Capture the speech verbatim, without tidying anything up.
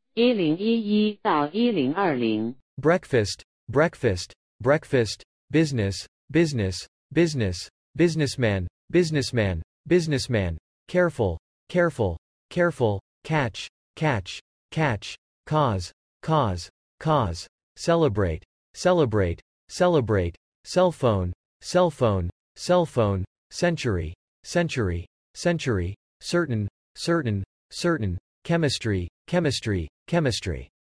一零一一到一零二零。 breakfast, breakfast, breakfast, business, business, business, businessman, businessman, businessman, careful, careful, careful, catch, catch, catch, cause, cause, cause, celebrate, celebrate, celebrate, cell phone, cell phone, cell phone, century, century, century, certain, certain, certain, chemistry, chemistry, chemistry.